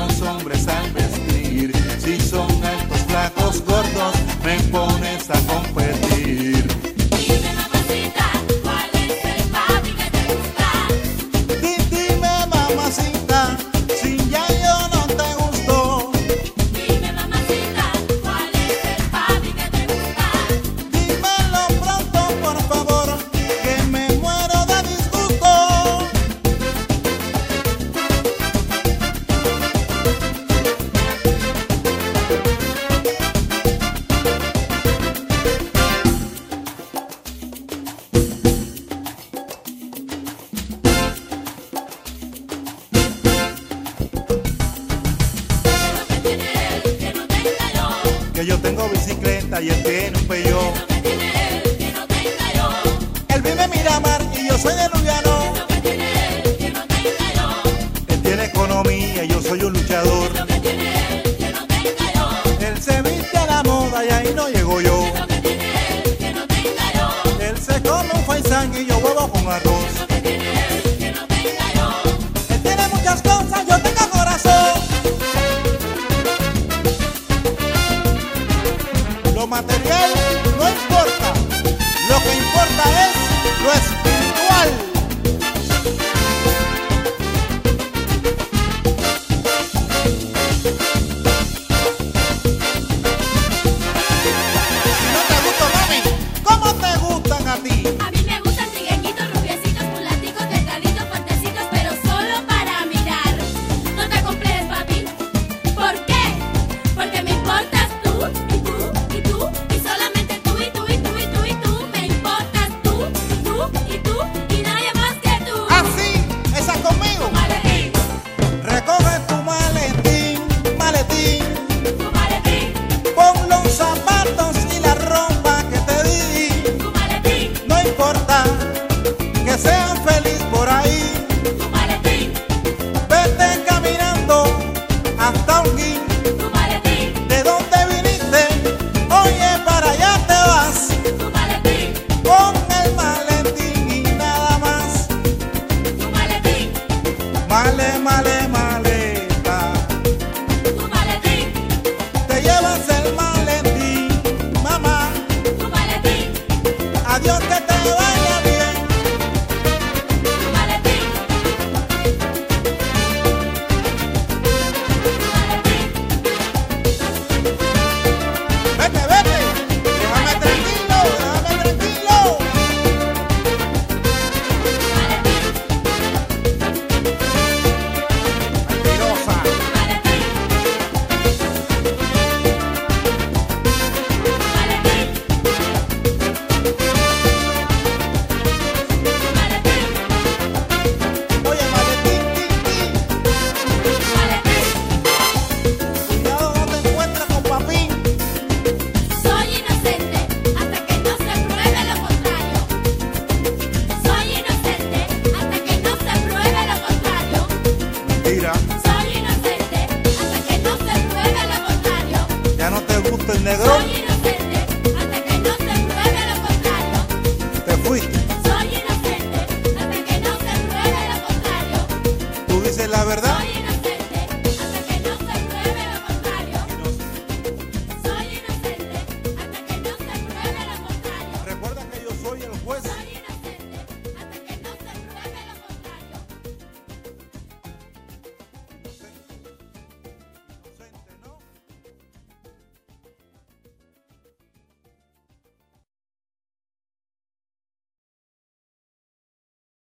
los hombres al vestir. Si son altos, flacos, gordos, me pones a competir. Dime, mamacita, ¿cuál es el papi que te gusta? Dime, mamacita, si ya yo no te gusto. Dime, mamacita, ¿cuál es el papi que te gusta? Dímelo pronto, por favor, que me muero de disgusto. Que yo tengo bicicleta y él tiene un Peugeot. Él vive en Miramar y yo soy de Luliano. Él tiene economía y yo soy un luchador. Él se viste a la moda y ahí no llego yo. Él se come un faisán y yo huevo con arroz.